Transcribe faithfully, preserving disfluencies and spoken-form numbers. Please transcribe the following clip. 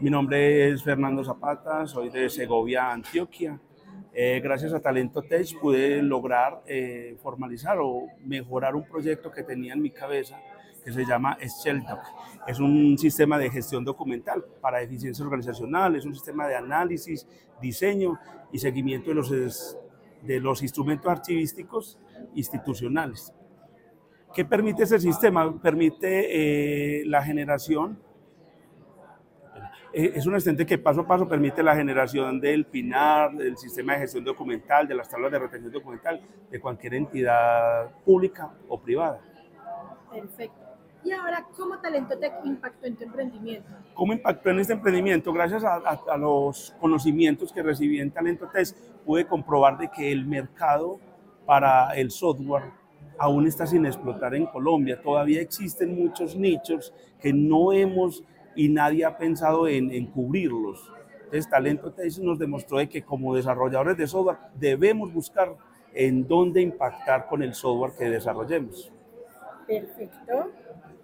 Mi nombre es Fernando Zapata, soy de Segovia, Antioquia. Eh, gracias a Talento Tech pude lograr eh, formalizar o mejorar un proyecto que tenía en mi cabeza que se llama Sheldoc. Es un sistema de gestión documental para eficiencia organizacional, es un sistema de análisis, diseño y seguimiento de los, de los instrumentos archivísticos institucionales. ¿Qué permite ese sistema? Permite eh, la generación. Es un asistente que paso a paso permite la generación del PINAR, del sistema de gestión documental, de las tablas de retención documental, de cualquier entidad pública o privada. Perfecto. Y ahora, ¿cómo Talento Tech impactó en tu emprendimiento? ¿Cómo impactó en este emprendimiento? Gracias a, a, a los conocimientos que recibí en Talento Tech, pude comprobar de que el mercado para el software aún está sin explotar en Colombia. Todavía existen muchos nichos que no hemos y nadie ha pensado en, en cubrirlos. Entonces, Talento Tech nos demostró de que como desarrolladores de software debemos buscar en dónde impactar con el software que desarrollemos. Perfecto.